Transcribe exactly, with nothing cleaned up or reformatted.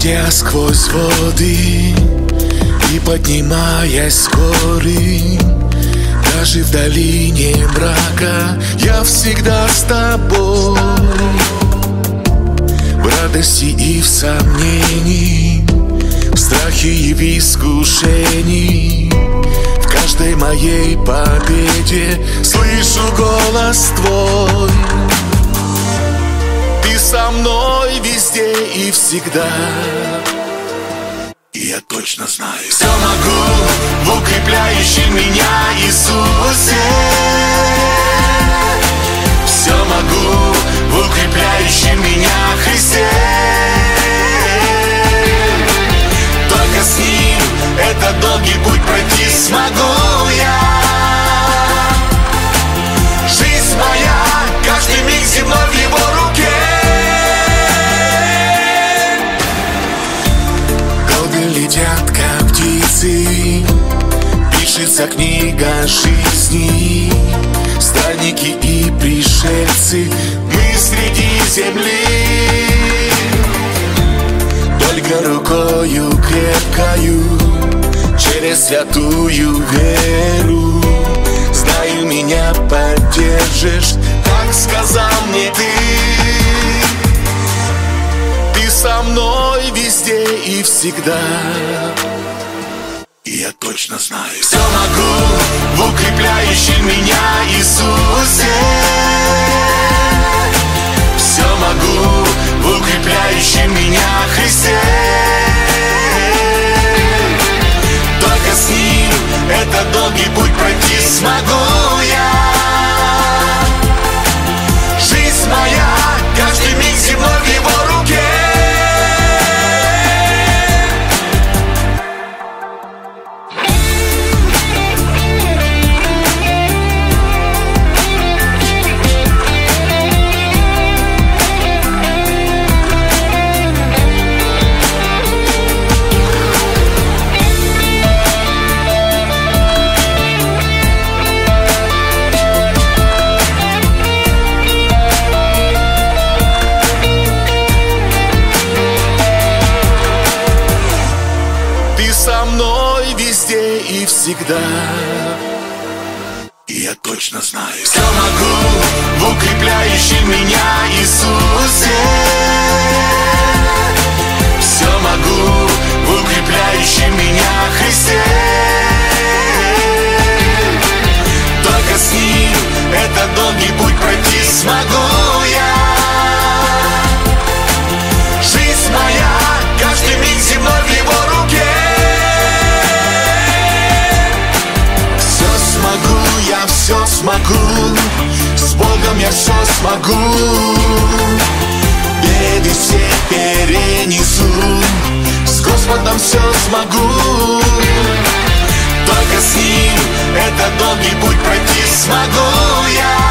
Проходя сквозь воды и поднимаясь с горы, даже в долине мрака я всегда с тобой. В радости и в сомнении, в страхе и в искушении, в каждой моей победе слышу голос твой. Ты со мной везде и всегда, и я точно знаю, все могу в укрепляющем меня Иисусе. Все могу в укрепляющем меня Христе. Только с Ним этот долгий путь пройти смогу я. Жизнь моя, каждый миг земной в Его руке. Годы летят, как птицы, пишется книга жизни. Странники и пришельцы, мы среди земли. Только рукою крепкою, через святую веру, знаю, меня поддержишь, как сказал мне ты. Ты со мной везде и всегда, и я точно знаю, все могу в укрепляющем меня Иисусе. Все могу в укрепляющем меня Христе. Только с Ним этот долгий путь пройти смогу я. Жизнь моя, каждый миг земной в Его руке. Со мной везде и всегда, и я точно знаю, все могу в укрепляющем меня Иисусе. Все могу в укрепляющем меня Христе. Только с Ним этот долгий путь пройти смогу я. Жизнь моя, каждый миг земной в Его руке. Я все смогу, с Богом я все смогу. Беды все перенесу, с Господом все смогу. Только с Ним этот долгий путь пройти смогу я.